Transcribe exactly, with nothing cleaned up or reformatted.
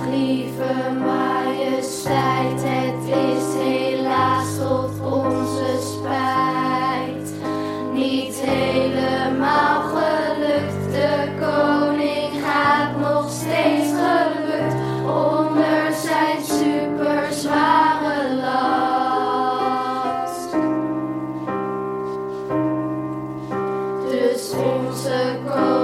lieve majesteit, het is helaas tot onze spijt niet helemaal gelukt. De koning gaat nog steeds gebukt onder zijn super zware last. Dus onze koning